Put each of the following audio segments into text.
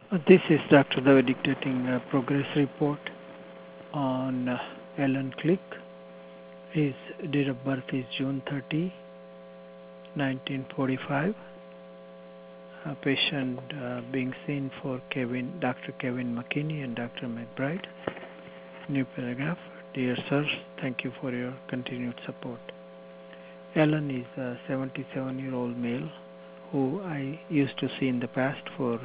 This is Dr. David dictating a progress report on Alan Click. His date of birth is June 30, 1945. A patient being seen for Dr. Kevin McKinney and Dr. McBride. New paragraph. Dear sirs, thank you for your continued support. Alan is a 77-year-old male who I used to see in the past for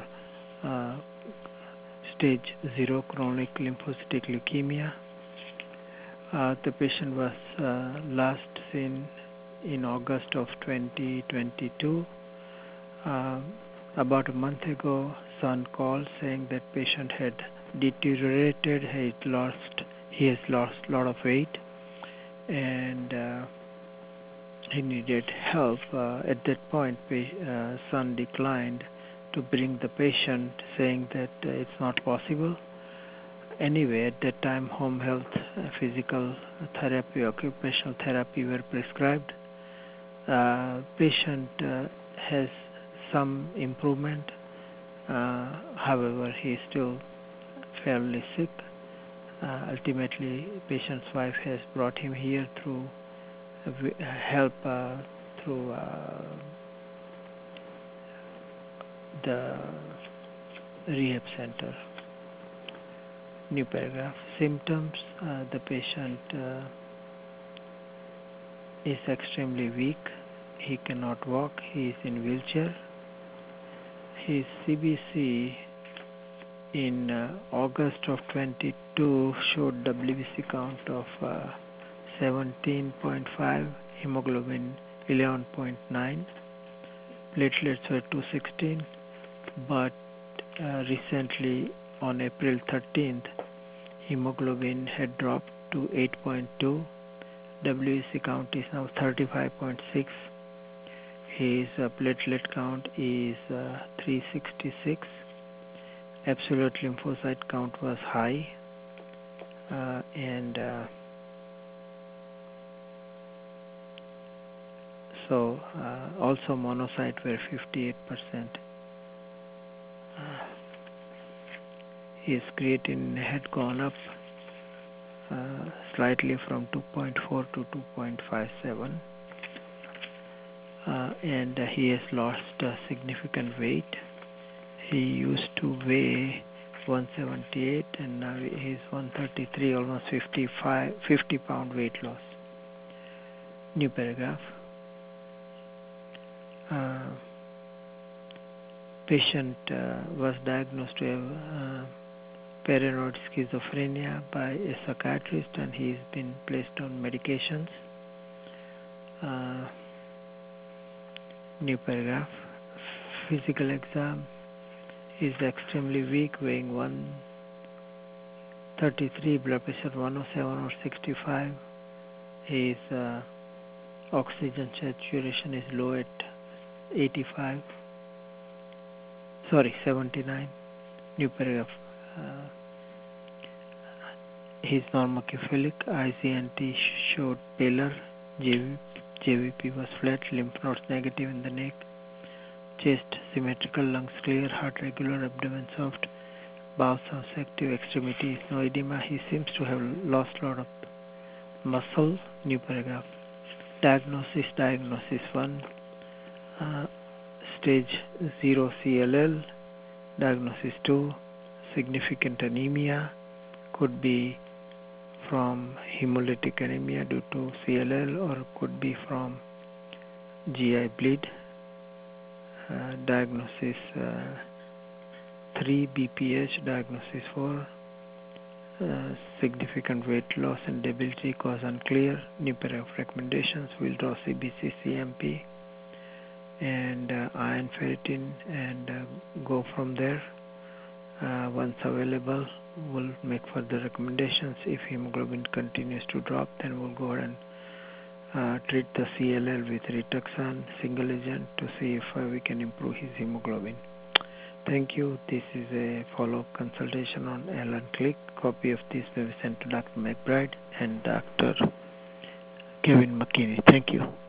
stage 0 chronic lymphocytic leukemia. The patient was last seen in August of 2022. About a month ago, son called saying that patient had deteriorated. He has lost a lot of weight, and he needed help. At that point, son declined to bring the patient, saying that it's not possible. Anyway, at that time, home health, physical therapy, occupational therapy were prescribed. Patient has some improvement. However, he is still fairly sick. Ultimately, patient's wife has brought him here through help through the rehab center. New paragraph. Symptoms. The patient is extremely weak. He cannot walk. He is in wheelchair. His CBC in August of 22 showed WBC count of 17.5, hemoglobin 11.9, platelets were 216, but recently on April 13th, hemoglobin had dropped to 8.2. WBC count is now 35.6. His platelet count is 366. Absolute lymphocyte count was high, and so also monocyte were 58%. His creatinine had gone up slightly from 2.4 to 2.57, and he has lost significant weight. He used to weigh 178 and now he's 133, almost 50 pound weight loss. New paragraph. Patient was diagnosed to have paranoid schizophrenia by a psychiatrist, and he's been placed on medications. New paragraph. Physical exam. Is extremely weak, weighing 133, blood pressure 107 or 65. His oxygen saturation is low at 79. New paragraph. His normocephalic ICNT showed paler, JVP was flat, lymph nodes negative in the neck, chest symmetrical, lungs clear, heart regular, abdomen soft, bowels active, extremities no edema. He seems to have lost a lot of muscle. New paragraph. Diagnosis 1, stage 0 CLL. Diagnosis 2, significant anemia, could be from hemolytic anemia due to CLL or could be from GI bleed. Diagnosis 3, BPH. Diagnosis 4, significant weight loss and debility, cause unclear. New pair of recommendations. We'll draw CBC, CMP, and iron ferritin, and go from there. Once available, we'll make further recommendations. If hemoglobin continues to drop, then we'll go ahead and treat the CLL with Rituxan single agent to see if we can improve his hemoglobin. Thank you. This is a follow-up consultation on Alan Click. Copy of this will be sent to Dr. McBride and Dr. Kevin McKinney. Thank you.